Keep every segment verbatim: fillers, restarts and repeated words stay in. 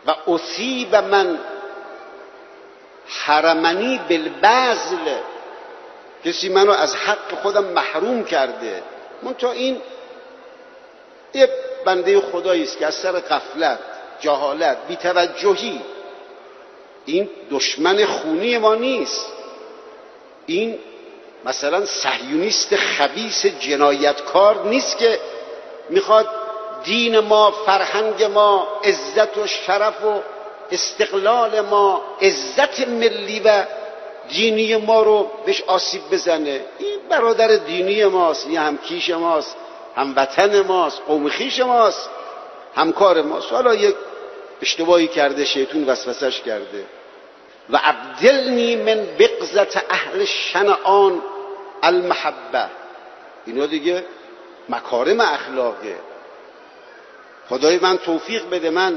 و اصیب من حرمنی بالبذل، کسی منو از حق خودم محروم کرده. منتها این یه بنده خدایی است که از سر غفلت، جهالت، بی‌توجهی، این دشمن خونی ما نیست، این مثلا صهیونیست خبیث جنایتکار نیست که میخواد دین ما، فرهنگ ما، عزت و شرف و استقلال ما، عزت ملی و دینی ما رو بهش آسیب بزنه. این برادر دینی ماست، این همکیش ماست، هموطن ماست، قوم خویش ماست، همکار ماست. حالا یک اشتباهی کرده، شیطان وسوسش کرده. و ابدلنی من بغضة اهل شنعان المحبه، اینا دیگه مکارم اخلاقه. خدای من توفیق بده من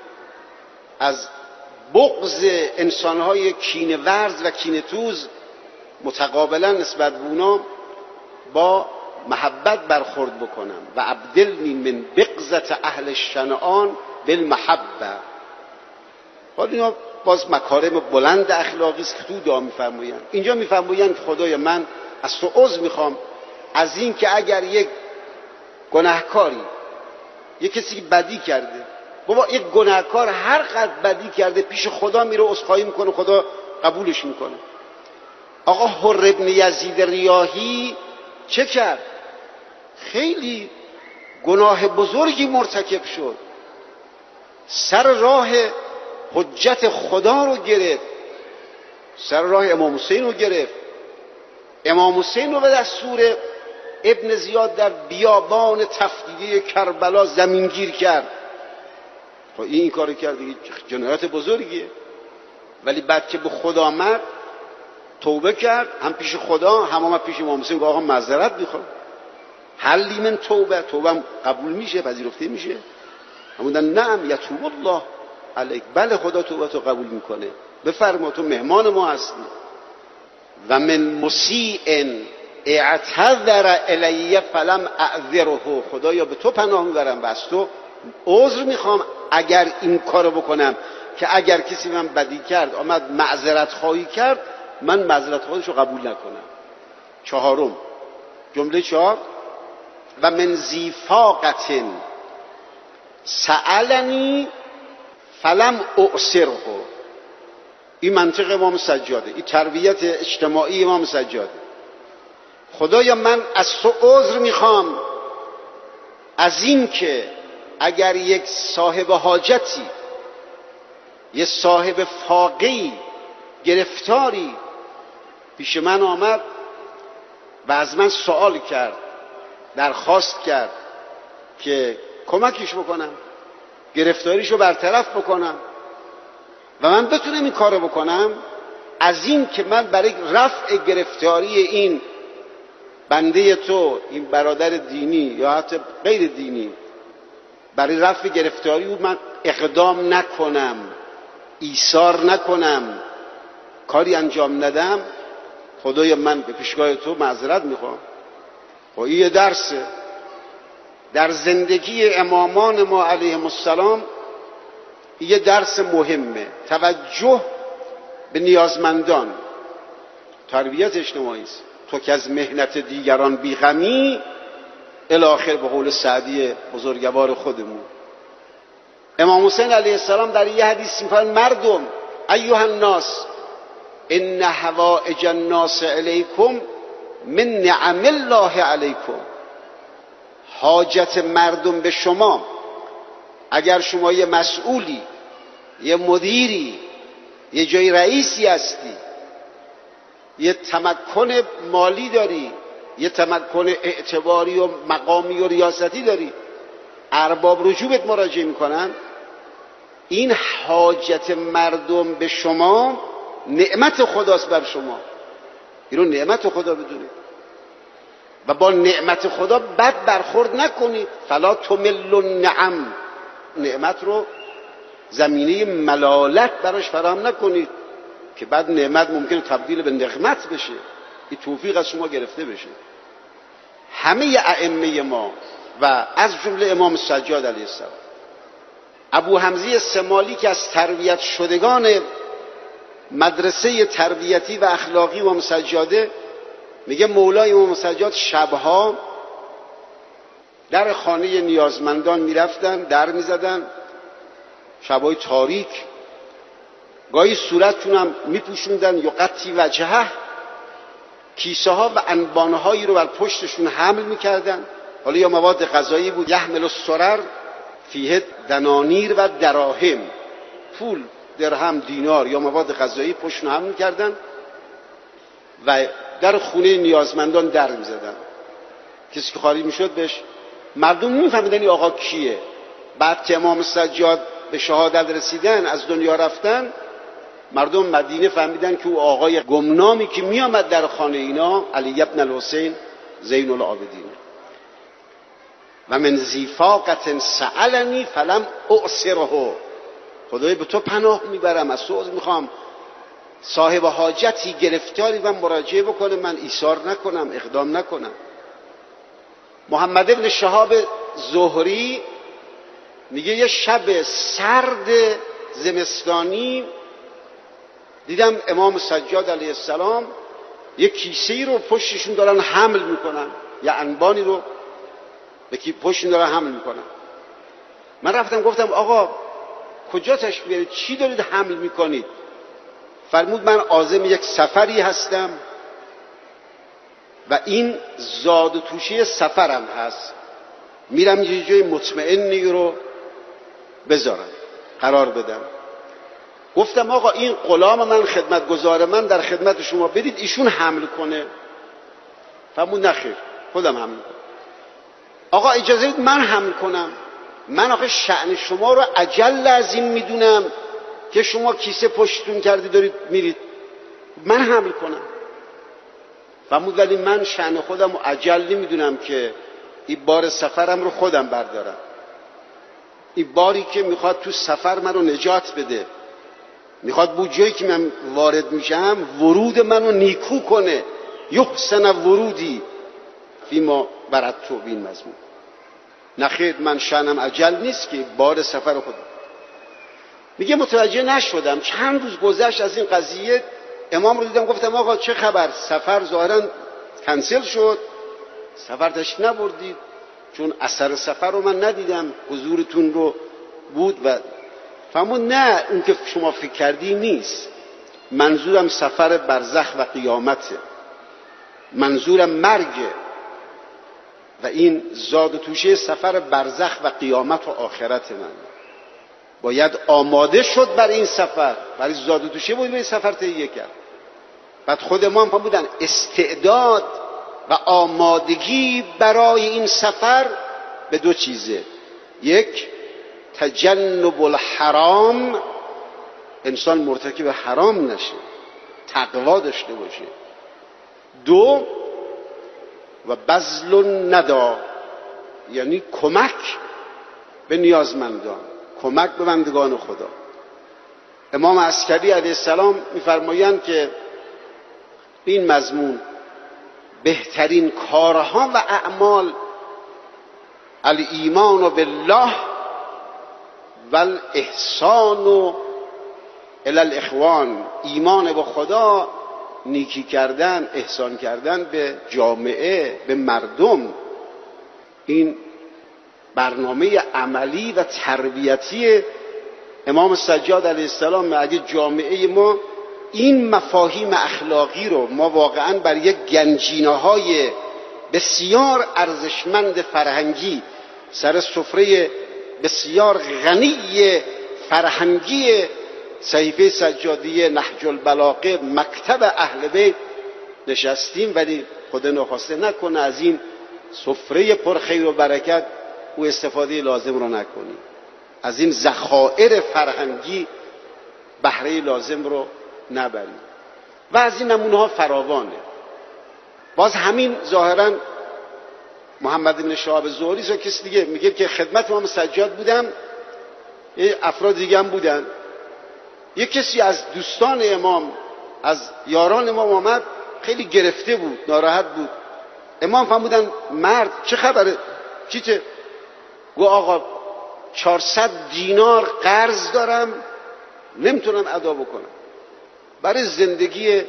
از بغض انسانهای کینه ورز و کینه توز متقابلا نسبت به اونا با محبت برخورد بکنم. و ابدلنی من بغضة اهل شنعان بالمحبه. حالا اینا باز مکارم بلند اخلاقی است که تو دعا میفرمایند. اینجا میفرمایند خدای من از تو عذر میخوام از این که اگر یک گناهکاری، یک کسی که بدی کرده، بابا یک گناهکار هر قدر بدی کرده پیش خدا میره عذرخواهی میکنه، خدا قبولش میکنه. آقا حر ابن یزید ریاحی چه کرد؟ خیلی گناه بزرگی مرتکب شد، سر راه حجت خدا رو گرفت، سر راه امام حسین رو گرفت. امام حسین رو به دستور ابن زیاد در بیابان تفدیه کربلا زمینگیر کرد. خب این, این کار کرد، جنایت بزرگیه. ولی بعد که به خدا آمد توبه کرد، هم پیش خدا هم هم پیش امام حسین، آقا معذرت میخوام، حلی من توبه، توبه قبول میشه، پذیرفته میشه. هموندن نعم یتوب الله علیک، بله خدا توبه تو قبول میکنه، بفرما تو مهمان ما هستی. و من مسیء اعتذر الی فلم اعذره، خدایا به تو پناه میبرم و از تو عذر میخوام اگر این کارو بکنم که اگر کسی من بدی کرد آمد معذرت خواهی کرد، من معذرت خواهیشو قبول نکنم. چهارم، جمله چهار، و من ذی فاقة سألنی فلم اعسره. این منطق امام سجاده، این تربیت اجتماعی امام سجاده. خدایا من از تو عذر میخوام از این که اگر یک صاحب حاجتی، یک صاحب فاقه‌ای، گرفتاری پیش من آمد و از من سوال کرد، درخواست کرد که کمکش بکنم، گرفتاریشو برطرف بکنم و من بتونم این کارو بکنم، از این که من برای رفع گرفتاری این بنده تو، این برادر دینی یا حتی غیر دینی، برای رفع گرفتاری او من اقدام نکنم، ایثار نکنم، کاری انجام ندم، خدای من به پیشگاه تو معذرت میخوام. و این یه درسه در زندگی امامان ما علیهم السلام، یه درس مهمه، توجه به نیازمندان، تربیت اجتماعی است. تو که از مهنت دیگران بیغمی، الاخر به قول سعدی بزرگوار خودمون. امام حسین علیه السلام در یه حدیث میفرماید مردم ایها الناس ان حوائج الناس علیکم من نعم الله علیکم. حاجت مردم به شما، اگر شما یه مسئولی، یه مدیری، یه جای رئیسی هستی، یه تمکن مالی داری، یه تمکن اعتباری و مقامی و ریاستی داری، ارباب رجوبت مراجعه میکنن، این حاجت مردم به شما نعمت خداست بر شما، اینو نعمت خدا بدونید و با نعمت خدا بد برخورد نکنید. فلا تمل النعم، نعمت رو زمینه ملالت براش فراهم نکنید که بعد نعمت ممکنه تبدیل به نقمت بشه، این توفیق از شما گرفته بشه. همه ائمه ما و از جمله امام سجاد علیه السلام ابو حمزه سمالی که از تربیت شدگان مدرسه تربیتی و اخلاقی امام سجاده میگه مولای امام سجاد شبها در خانه نیازمندان میرفتن، در میزدن، شبهای تاریک، گاهی صورتشون هم میپوشوندن، یقطی وجهه، کیسه ها و انبانه هایی رو بر پشتشون حمل میکردن، حالا یا مواد غذایی بود، یحمل السرر فیه دنانیر و دراهم، پول، درهم، دینار یا مواد غذایی پشتشون حمل میکردن و در خونه نیازمندان در میزدن. کسی که خارج میشد بهش، مردم نمیفهمیدن این آقا کیه. بعد که امام سجاد به شهادت رسیدن، از دنیا رفتن، مردم مدینه فهمیدن که او آقای گمنامی که میامد در خانه اینا علی ابن الحسین زین العابدین. و من زیفاقت سألنی فلم اعسره، خدای به تو پناه میبرم، از تو میخوام صاحب حاجتی گرفتاری و مراجعه بکنه، من ایثار نکنم، اقدام نکنم. محمد ابن شهاب زهری میگه یه شب سرد زمستانی دیدم امام سجاد علیه السلام یک کیسه‌ای رو پشتشون دارن حمل میکنن، یا انبانی رو به کی پشتشون دارن حمل میکنن. من رفتم گفتم آقا کجا تشریف میارید، چی دارید حمل میکنید؟ فرمود من عازم یک سفری هستم و این زاد و توشی سفرم هست، میرم یه جای مطمئنی رو بذارم، قرار بدم. گفتم آقا این غلام من، خدمتگزار من در خدمت شما، بدید ایشون حمل کنه. فرمود نخیر، خودم حمل کنم. آقا اجازه بدید من حمل کنم، من آخه شأن شما رو اجل از این میدونم که شما کیسه پشتتون کردی دارید میرید، من حمل کنم. فرمود ولی من شأن خودم رو اجل نمیدونم که این بار سفرم رو خودم بردارم، این باری که میخواد تو سفر من رو نجات بده، میخواد بو جایی که من وارد میشم ورود منو نیکو کنه، یحسن ورودی فیما بردت بین مضمون. نخیر من شأنم اجل نیست که بار سفر خودم. میگه متوجه نشدم، چند روز گذشت از این قضیه، امام رو دیدم، گفتم آقا چه خبر، سفر ظاهرا کنسل شد، سفر تشریف نبردید؟ چون اثر سفر رو من ندیدم، حضورتون رو بود. و فرمود نه، اون که شما فکر کردی نیست، منظورم سفر برزخ و قیامته، منظورم مرگه و این زاد و توشه سفر برزخ و قیامت و آخرت من. باید آماده شد برای این سفر، برای زاد و توشه باید این سفر تهیه کرد. بعد خود ما هم بودن استعداد و آمادگی برای این سفر به دو چیزه: یک، تجنب الحرام، انسان مرتکب حرام نشه، تقوا داشته باشه. دو، و بذل ندا، یعنی کمک به نیازمندان، کمک به بندگان خدا. امام عسکری علیه السلام می‌فرمایند که این مضمون بهترین کارها و اعمال الایمان بالله و الاحسان الی الاخوان، ایمان به خدا، نیکی کردن، احسان کردن به جامعه، به مردم. این برنامه عملی و تربیتی امام سجاد علیه السلام. اگه جامعه ما این مفاهیم اخلاقی رو ما واقعا بر یک گنجینه‌های بسیار ارزشمند فرهنگی، سر سفره بسیار غنی فرهنگی صحیفه سجادیه، نهج البلاغه، مکتب اهل بیت نشستیم، ولی خدا نخواسته نکنه از این سفره پرخیر و برکت او استفاده لازم رو نکنیم، از این ذخایر فرهنگی بهره لازم رو نبریم. و از این نمونه ها فراوانه. باز همین ظاهرا محمد بن شهاب زهری یا کسی دیگه میگه که خدمت امام سجاد بودم، یه افراد دیگه هم بودن، یه کسی از دوستان امام، از یاران امام آمد، خیلی گرفته بود، ناراحت بود. امام فرمودن مرد چه خبره، چیته؟ گو آقا چهارصد دینار قرض دارم نمیتونم ادا بکنم، برای زندگی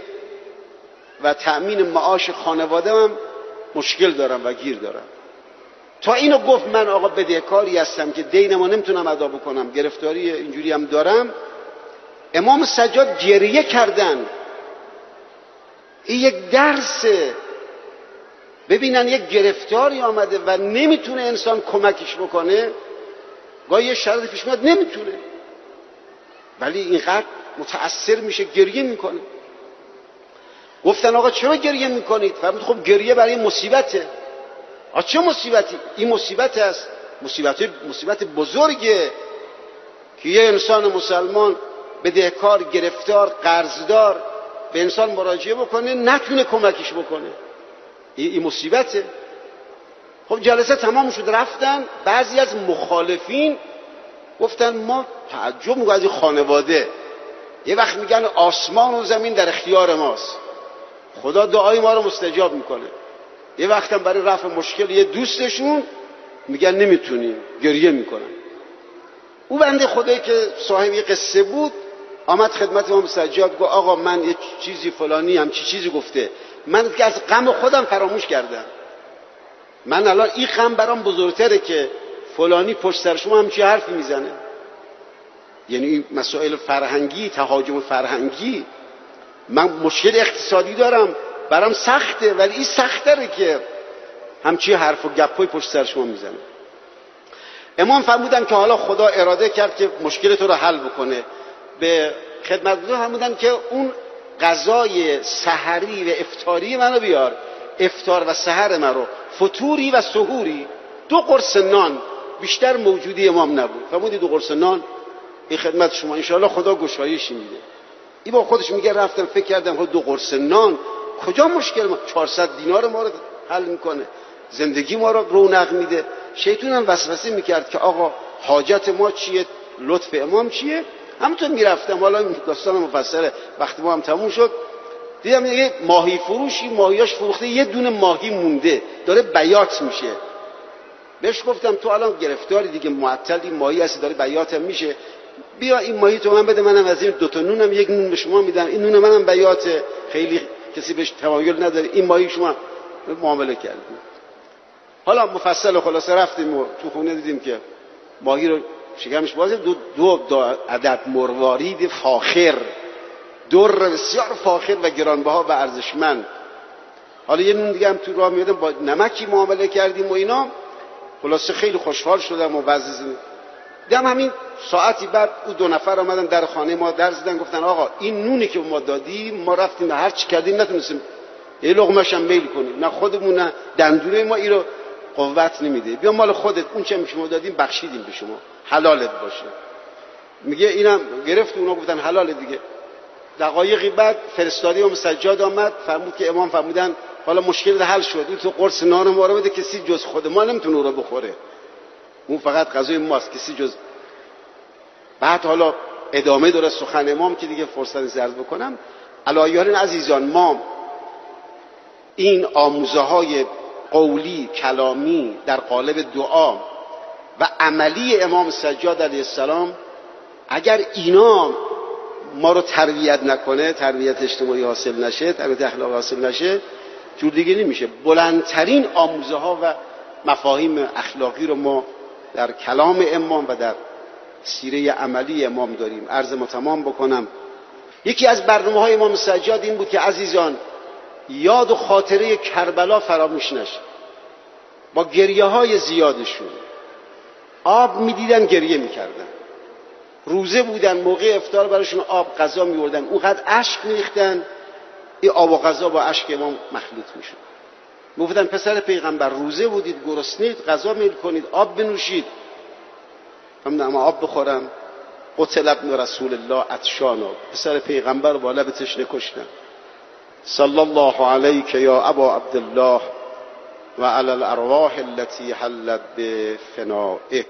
و تأمین معاش خانواده هم مشکل دارم و گیر دارم. تا اینو گفت من آقا بدهکاری هستم که دینمو نمیتونم ادا بکنم، گرفتاری اینجوری هم دارم، امام سجاد گریه کردن. این یک درسه. ببینن یک گرفتاری آمده و نمیتونه انسان کمکش بکنه، گاهی یه شرایطی پیش میاد نمیتونه، ولی اینقدر متأثر میشه گریه میکنه. گفتن آقا چرا گریه میکنید؟ فرمود خب گریه برای مصیبته. آ چه مصیبتی؟ این مصیبت است، مصیبت مصیبت بزرگه که یه انسان مسلمان بدهکار، گرفتار، قرضدار به انسان مراجعه بکنه نتونه کمکش بکنه. این مصیبته. خب جلسه تمام شد، رفتن. بعضی از مخالفین گفتن ما تعجب میکنیم از این خانواده، یه وقت میگن آسمان و زمین در اختیار ماست، خدا دعای ما رو مستجاب میکنه، یه وقت هم برای رفع مشکل یه دوستشون میگن نمیتونیم، گریه میکنن. او بنده خدایی که صاحب یه قصه بود آمد خدمت امام سجاد گفت آقا من یه چیزی فلانی هم چی چیزی گفته، من که از غم خودم فراموش کردم، من الان این غم برام بزرگتره که فلانی پشت سر شما همچین حرفی میزنه. یعنی این مسائل فرهنگی، تهاجم فرهنگی، من مشکل اقتصادی دارم برام سخته، ولی این سختره که همچین حرف و گپای پشت سر شما میزنه. امام فرمودن که حالا خدا اراده کرد که مشکل تو رو حل بکنه، به خدمتگزار فرمودن که اون غذای سحری و افطاری منو بیار، افطار و سحر منو، فطوری و سحوری، دو قرص نان، بیشتر موجودی امام نبود. فرمودی دو قرص نان این خدمت شما، انشاءالله خدا گشایش میده. این با خودش میگه رفتم فکر کردم خود دو قرص نان کجا مشکل ما، چهارصد دینار ما رو حل میکنه، زندگی ما رو رونق میده. شیطان هم وسوسه میکرد که آقا حاجت ما چیه، لطف امام چیه. همونطور میرفتم، حالا این داستان مفصله، وقتی ما هم تموم شد دیدم یه ماهی فروشی ماهیاش فروخته، یه دونه ماهی مونده داره بیات میشه. بهش گفتم تو الان گرفتاری دیگه، معطلی ماهی هستی داره بیات میشه، بیا این ماهی تو من بده، منم از این دو تا نونم یک نون به شما میدم، این نون منم بیات، خیلی کسی بهش تمایل نداره، این ماهی شما معامله کردیم. حالا مفصل و خلاصه رفتیم و تو خونه دیدیم که ماهی رو شکمش بازه، دو, دو, دو عدد مروارید فاخر، در بسیار فاخر و گرانبها و ارزشمند. حالا یه نون دیگه هم تو راه میادم با نمکی معامله کردیم و اینا، خلاصه خیلی خوشحال شدم و وضع زندگی. دیدم همین ساعتی بعد او دو نفر آمدن در خانه ما در زدن، گفتن آقا این نونی که ما دادیم ما رفتیم هر چی کردیم نتونستیم یه لقمه‌ش هم میل کنیم، نه خودمون نه دندونه ما این رو قوت نمیده، بیا مال خودت اون چه شما دادیم بخشیدیم به شما، حلالت باشه. میگه اینم گرفت، اونا گفتن حلاله دیگه. دقایقی بعد فرستادی امام سجاد آمد، فرمود که امام فرمودن حالا مشکل حل شد، این تو قرص نان ما رو بده، کسی جز خود ما نمیتونه اون رو بخوره، اون فقط غذای ماست، کسی جز. بعد حالا ادامه داره سخن امام که دیگه فرصت زرد بکنم. علایان عزیزان، ما این آموزه های قولی کلامی در قالب دعا و عملی امام سجاد علیه السلام، اگر اینا ما رو تربیت نکنه، تربیت اجتماعی حاصل نشه، تربیت اخلاقی حاصل نشه، جور دیگه نمیشه. بلندترین آموزه ها و مفاهیم اخلاقی رو ما در کلام امام و در سیره عملی امام داریم. عرض ما تمام بکنم، یکی از برنامه های امام سجاد این بود که عزیزان یاد و خاطره کربلا فراموش نشه. با گریه های زیادشون آب میدیدن گریه میکردن، روزه بودن موقع افطار براشون آب غذا میوردن، اونقدر اشک میریختن، این آب و غذا با اشک امام مخلوط میشد. میگفتن پسر پیغمبر روزه بودید، گرسنید، غذا میل کنید، آب بنوشید. من اما آب بخورم، قتل ابن رسول الله عطشانا، پسر پیغمبر با لب تشنه کشتن. صلی الله علیک یا ابا عبدالله و علی الارواح التي حلت بفنائک.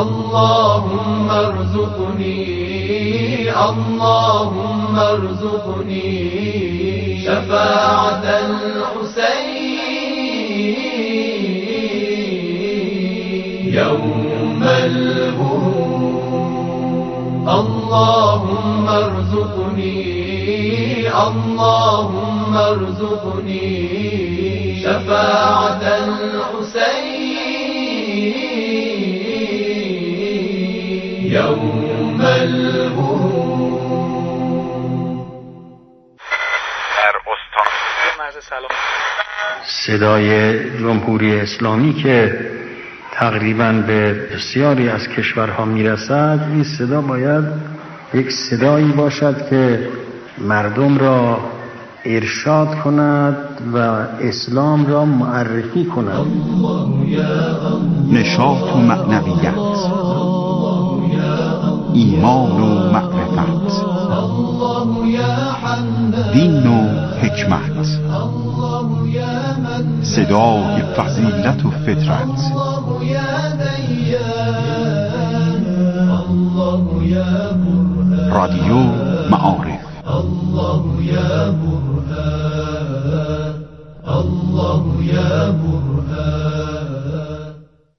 اللهم ارزقني اللهم ارزقني شفاعة الحسين يوم الورود اللهم ارزقني اللهم ارزقني شفاعة الحسين يوم الورود. در استان مرز سلام صدای جمهوری اسلامی که تقریباً به بسیاری از کشورها میرسد، این صدا باید یک صدایی باشد که مردم را ارشاد کند و اسلام را معرفی کند. نشاط و معنویت، ایمان و معرفت، دین و حکمت، صدای فضیلت و فطرت، رادیو معارف. الله یا برهان الله یا برهان.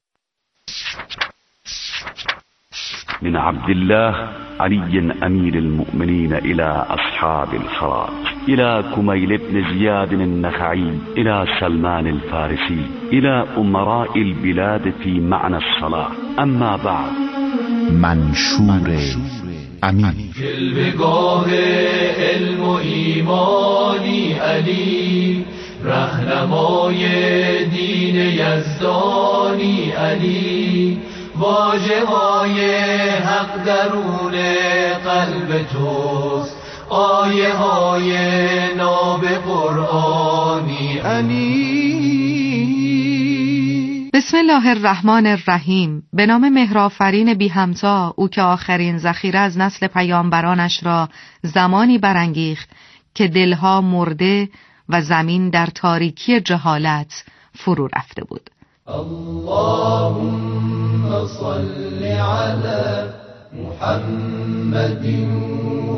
من عبد الله علي أمير المؤمنين إلى أصحاب الخراج، إلى كميل بن زياد النخعي، إلى سلمان الفارسي، إلى أمراء البلاد في معنى الصلاة. أما بعد. منشور امیر. جلوه‌گاه علم و ایمانی علی، رهنمای دین یزدانی علی، واژه های حق درون قلب توست، آیه های ناب قرآنی علی. بسم الله الرحمن الرحیم. به نام مهرآفرین بی همتا، او که آخرین ذخیره از نسل پیامبرانش را زمانی برانگیخت که دلها مرده و زمین در تاریکی جهالت فرو رفته بود. اللهم صل علی محمد و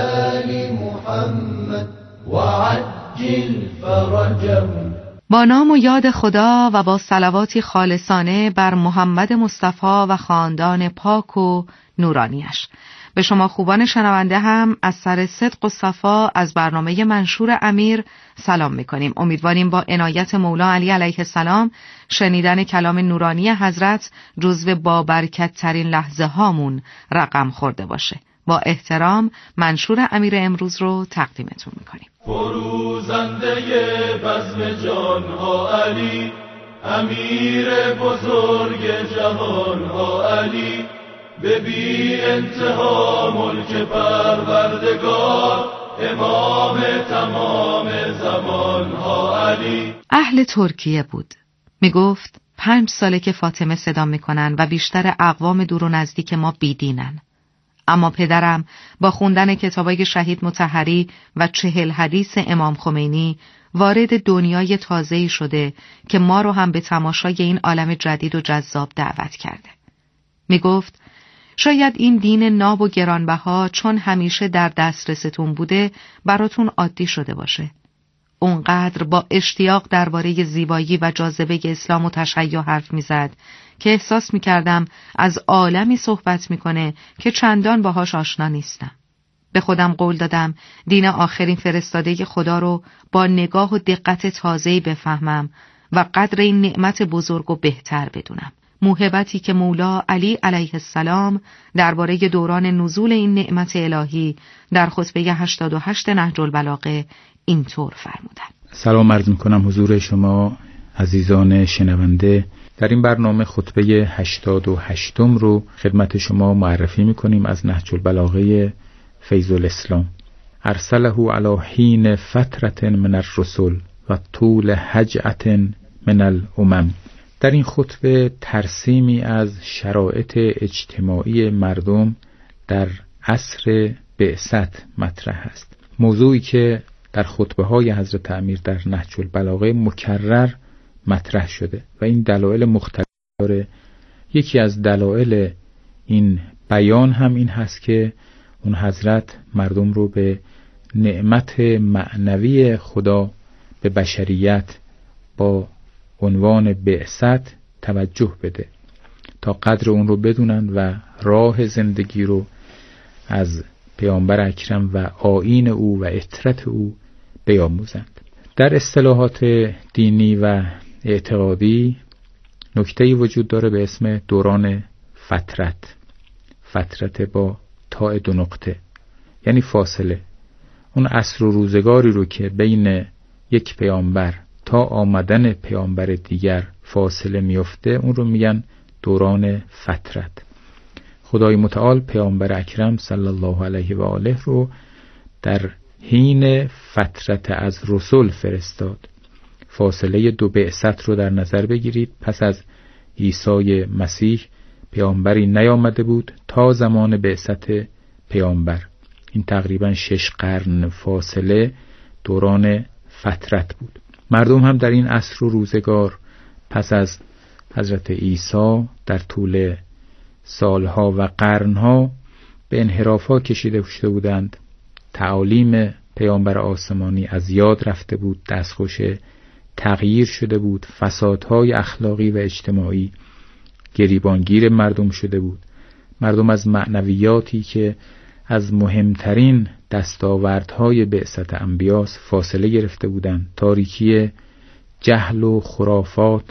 آل محمد و عجل فرجهم. با نام و یاد خدا و با صلواتی خالصانه بر محمد مصطفی و خاندان پاک و نورانیش. به شما خوبان شنونده هم از سر صدق و صفا از برنامه منشور امیر سلام میکنیم. امیدواریم با عنایت مولا علی علیه السلام شنیدن کلام نورانی حضرت جزو با برکت ترین لحظه هامون رقم خورده باشه. با احترام منشور امیر امروز رو تقدیمتون میکنیم. فروزنده بزم جانها علی، امیر بزرگ جهانها علی، به بی انتها ملک پروردگار، امام تمام زمانها علی. اهل ترکیه بود. می گفت پنج ساله که فاطمه صدا میکنن و بیشتر اقوام دور و نزدیک ما بیدینن. اما پدرم با خوندن کتابای شهید مطهری و چهل حدیث امام خمینی وارد دنیای تازه‌ای شده که ما رو هم به تماشای این عالم جدید و جذاب دعوت کرده. می گفت شاید این دین ناب و گرانبها چون همیشه در دسترستون بوده براتون عادی شده باشه. اونقدر با اشتیاق درباره زیبایی و جاذبه اسلام و تشیع حرف میزد که احساس میکردم از عالمی صحبت میکنه که چندان باهاش آشنا نیستم. به خودم قول دادم دین آخرین فرستاده خدا رو با نگاه و دقت تازه‌ای بفهمم و قدر این نعمت بزرگ و بهتر بدونم. موهبتی که مولا علی علیه السلام درباره دوران نزول این نعمت الهی در خطبه هشتاد و هشت نهج البلاغه اینطور فرمودند. سلام عرض میکنم حضور شما عزیزان شنونده. در این برنامه خطبه هشتاد و هشتم رو خدمت شما معرفی میکنیم از نهج البلاغه فیض الاسلام. ارسله علی حین فترة من الرسل و طول هجعة من الامم. در این خطبه ترسیمی از شرایط اجتماعی مردم در عصر بعثت مطرح است. موضوعی که در خطبه های حضرت امیر در نهج البلاغه مکرر مطرح شده و این دلایل مختلف داره. یکی از دلایل این بیان هم این هست که اون حضرت مردم رو به نعمت معنوی خدا به بشریت با عنوان بعثت توجه بده تا قدر اون رو بدونن و راه زندگی رو از پیامبر اکرم و آیین او و عترت او بیاموزند. در اصطلاحات دینی و اعتقادی نکته‌ای وجود داره به اسم دوران فترت. فترت با تاء دو نقطه، یعنی فاصله. اون عصر و روزگاری رو که بین یک پیامبر تا آمدن پیامبر دیگر فاصله میفته، اون رو میگن دوران فترت. خدای متعال پیامبر اکرم صلی الله علیه و آله رو در حین فترت از رسول فرستاد. فاصله دو بعثت رو در نظر بگیرید. پس از عیسی مسیح پیامبری نیامده بود تا زمان بعثت پیامبر. این تقریبا شش قرن فاصله دوران فترت بود. مردم هم در این عصر و روزگار پس از حضرت عیسی در طول سالها و قرنها به انحرافات کشیده شده بودند. تعالیم پیامبر آسمانی از یاد رفته بود، دستخوش تغییر شده بود، فسادهای اخلاقی و اجتماعی گریبانگیر مردم شده بود. مردم از معنویاتی که از مهمترین دستاوردهای بعثت انبیاس فاصله گرفته بودند. تاریکی جهل و خرافات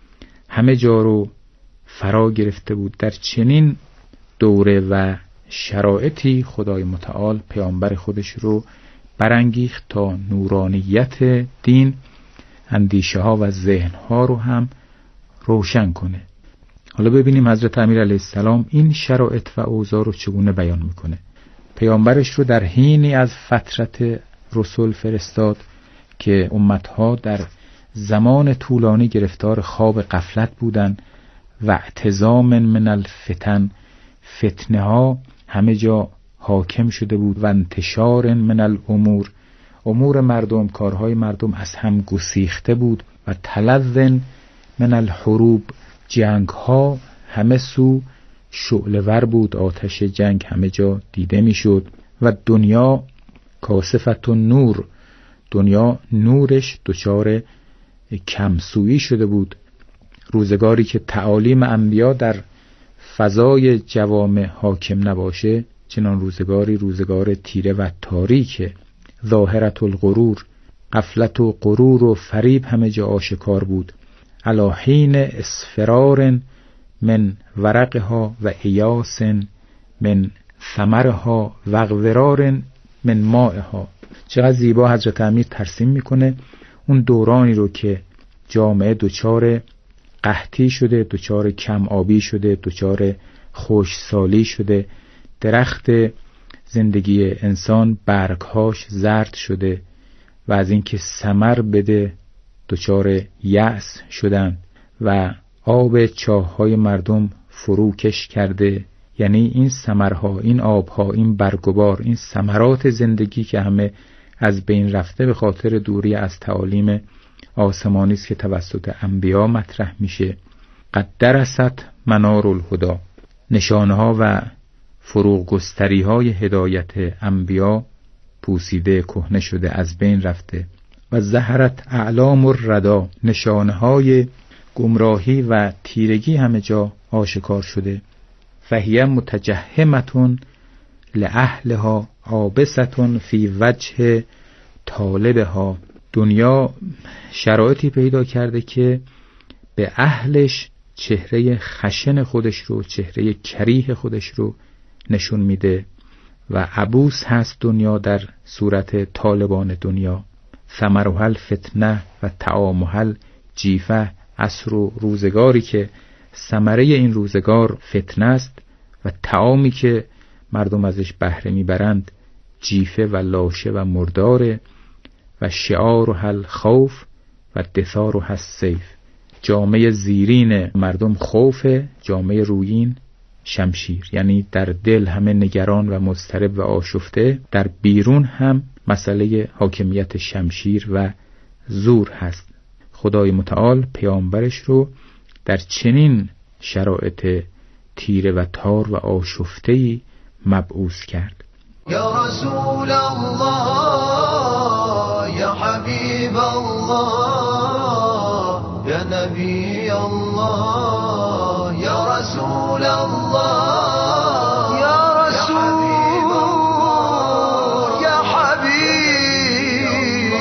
همه جا رو فرا گرفته بود. در چنین دوره و شرایطی خدای متعال پیامبر خودش رو برانگیخت تا نورانیت دین اندیشه ها و ذهن ها رو هم روشن کنه. حالا ببینیم حضرت امیر علیه السلام این شرایط و اوضاع رو چگونه بیان میکنه. پیامبرش رو در حینی از فترت رسول فرستاد که امتها در زمان طولانی گرفتار خواب غفلت بودند و اعتزام من الفتن، فتنه ها همه جا حاکم شده بود و انتشار من الامور، امور مردم، کارهای مردم از هم گسیخته بود و تلذن من الحروب، جنگ ها همه سو شعله‌ور بود، آتش جنگ همه جا دیده میشد و دنیا کاسفت نور، دنیا نورش دچار کمسویی شده بود. روزگاری که تعالیم انبیا در فضای جوامع حاکم نباشه، چنان روزگاری روزگار تیره و تاریکه. ظاهرت الغرور، غفلت و غرور و فریب همه جا آشکار بود. علی حین اصفرار من ورقها و ایاس من ثمرها و اغورار من مائها. چقدر زیبا حضرت امیر ترسیم میکنه اون دورانی رو که جامعه دچار قحطی شده، دچار کم آبی شده، دچار خشکسالی شده، درخت زندگی انسان برگهاش زرد شده و از اینکه ثمر بده دچار یأس شدن و آب چاه‌های مردم فروکش کرده. یعنی این ثمرها، این آبها، این برگبار، این ثمرات زندگی که همه از بین رفته به خاطر دوری از تعالیم آسمانی است که توسط انبیا مطرح میشه. قد درست منار الهدی، نشانه‌ها و فروغ گستری‌های هدایت انبیا پوسیده، کهنه شده، از بین رفته. و ظهرت اعلام الردی، نشانه‌های گمراهی و تیرگی همه جا آشکار شده. فهیه متجهمتون لأهلها عابستون فی وجه طالبها، دنیا شرایطی پیدا کرده که به اهلش چهره خشن خودش رو، چهره کریه خودش رو نشون میده و عبوس هست دنیا در صورت طالبان دنیا. ثمرها الفتنه و طعامها الجیفه، عصر و روزگاری که ثمره این روزگار فتنه است و طعامی که مردم ازش بهره میبرند جیفه و لاشه و مرداره. و شعارها الخوف و دثارها السیف، جامعه زیرین مردم خوفه، جامعه رویین شمشیر. یعنی در دل همه نگران و مضطرب و آشفته، در بیرون هم مسئله حاکمیت شمشیر و زور هست. خدای متعال پیامبرش رو در چنین شرایط تیره و تار و آشفته‌ای مبعوث کرد. یا رسول الله، یا حبیب الله، یا نبی الله، یا رسول رسول الله یا رسول یا حبیب.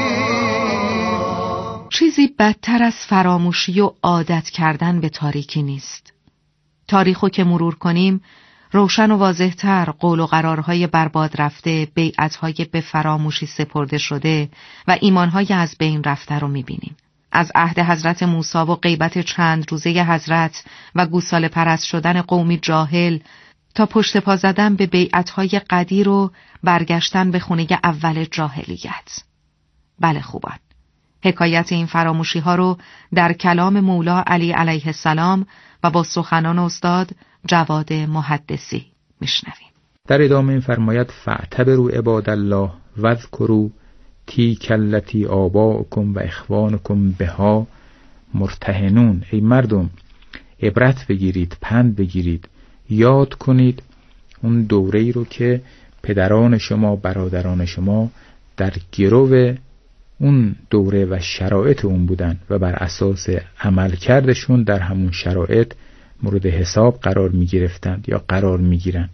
چیزی بدتر از فراموشی و عادت کردن به تاریکی نیست. تاریخو که مرور کنیم روشن و واضح‌تر قول و قرارهای برباد رفته، بیعت‌های به فراموشی سپرده شده و ایمانهای از بین رفته رو می‌بینیم. از عهد حضرت موسی و غیبت چند روزه حضرت و گوساله پرست شدن قومی جاهل تا پشت پا زدن به بیعت‌های قدیر و برگشتن به خونه اول جاهلیت. بله خوبان، حکایت این فراموشی‌ها رو در کلام مولا علی علیه السلام و با سخنان استاد جواد محدثی میشنویم. در ادامه این فرماید فاعتبروا عباد الله واذکروا تیک التی آباؤکم و اخوانکم بها مرتهنون. ای مردم عبرت بگیرید، پند بگیرید، یاد کنید اون دوره‌ای رو که پدران شما، برادران شما در گرو اون دوره و شرایط اون بودن و بر اساس عملکردشون در همون شرایط مورد حساب قرار می گرفتند یا قرار می گیرند.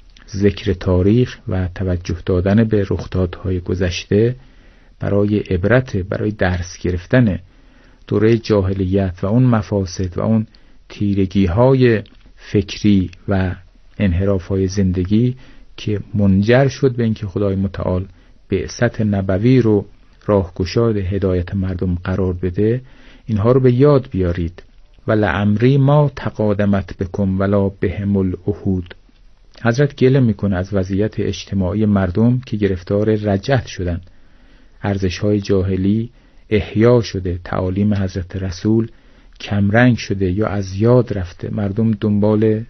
ذکر تاریخ و توجه دادن به رخدادهای گذشته برای عبرت، برای درس گرفتن دوره جاهلیت و اون مفاسد و اون تیرگی‌های فکری و انحراف‌های زندگی که منجر شد به اینکه خدای متعال بعثت نبوی رو راهگشای هدایت مردم قرار بده، اینها رو به یاد بیارید. و لعمری ما تقادمت بکم ولا بهم العهود. حضرت گله میکنه از وضعیت اجتماعی مردم که گرفتار رجعت شدن. ارزش‌های جاهلی احیا شده، تعالیم حضرت رسول کمرنگ شده یا از یاد رفته. مردم دنبال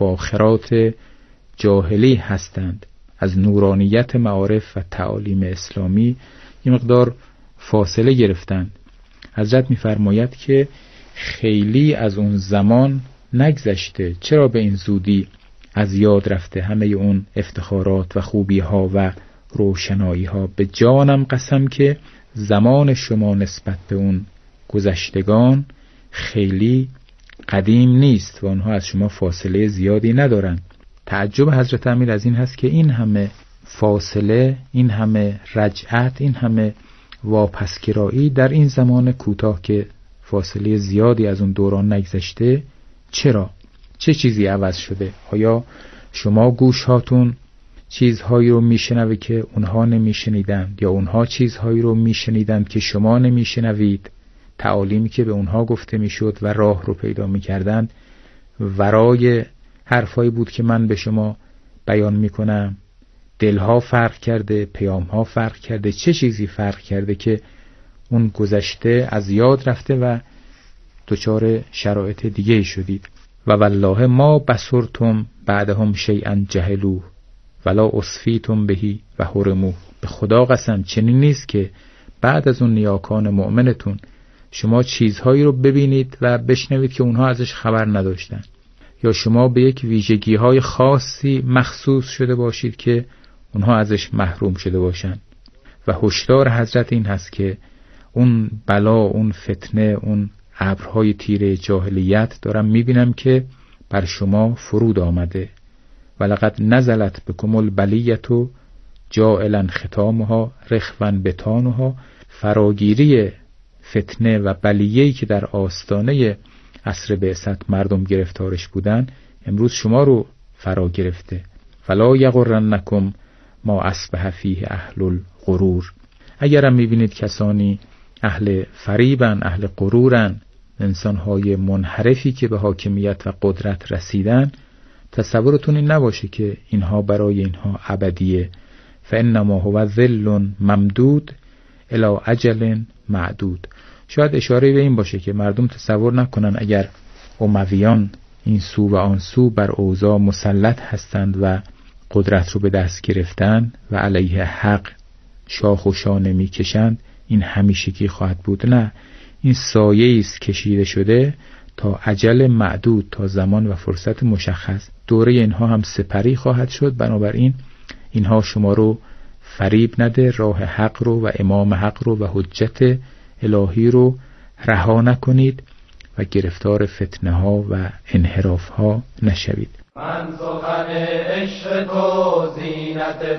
مفاخرات جاهلی هستند. از نورانیت معارف و تعالیم اسلامی یه مقدار فاصله گرفتند. حضرت می‌فرماید که خیلی از اون زمان نگذشته، چرا به این زودی از یاد رفته همه اون افتخارات و خوبی‌ها و روشنایی‌ها؟ به جانم قسم که زمان شما نسبت به اون گذشتگان خیلی قدیم نیست و اونها از شما فاصله زیادی ندارن. تعجب حضرت امیر از این هست که این همه فاصله، این همه رجعت، این همه واپسگرایی در این زمان کوتاه که فاصله زیادی از اون دوران نگذشته، چرا؟ چه چیزی عوض شده؟ آیا شما گوش هاتون چیزهایی رو میشنوه که اونها نمیشنیدند یا اونها چیزهایی رو میشنیدند که شما نمیشنوید؟ تعالیمی که به اونها گفته میشد و راه رو پیدا میکردند ورای حرفایی بود که من به شما بیان میکنم. دلها فرق کرده، پیامها فرق کرده. چه چیزی فرق کرده که اون گذشته از یاد رفته و دچار شرایط دیگه شدید؟ و والله ما بصرتم بعدهم شیئا جهلوه ولا اصفیتم بهی و حرموه. به خدا قسم چنین نیست که بعد از اون نیاکان مؤمنتون شما چیزهایی رو ببینید و بشنوید که اونها ازش خبر نداشتن، یا شما به یک ویژگی‌های خاصی مخصوص شده باشید که اونها ازش محروم شده باشن. و هشدار حضرت این هست که اون بلا، اون فتنه، اون ابرهای تیره جاهلیت دارم میبینم که بر شما فرود آمده. ولقد نزلت بکم البلیت جائلا ختامها رخوا بطانها. فراگیری فتنه و بلیه‌ای که در آستانه عصر بعثت مردم گرفتارش بودن امروز شما رو فرا گرفته. فلا یغرنکم ما اصبح فیه اهل الغرور. اگرم میبینید کسانی اهل فریبن، اهل غرورن، انسانهای منحرفی که به حاکمیت و قدرت رسیدن، تصورتون این نباشه که اینها برای اینها ابدیه. فانما هو ظل ممدود الی اجل معدود. شاید اشاره به این باشه که مردم تصور نکنن اگر امویان این سو و آن سو بر اوضاع مسلط هستند و قدرت رو به دست گرفتن و علیه حق شاخ و شانه می کشند این همیشگی خواهد بود. نه، این سایه است کشیده شده تا اجل معدود، تا زمان و فرصت مشخص. دوره اینها هم سپری خواهد شد. بنابراین اینها شما رو فریب نده، راه حق رو و امام حق رو و حجت الهی رو رها نکنید. و گرفتار فتنه ها و انحراف ها نشوید. من سخن عشق تو زینت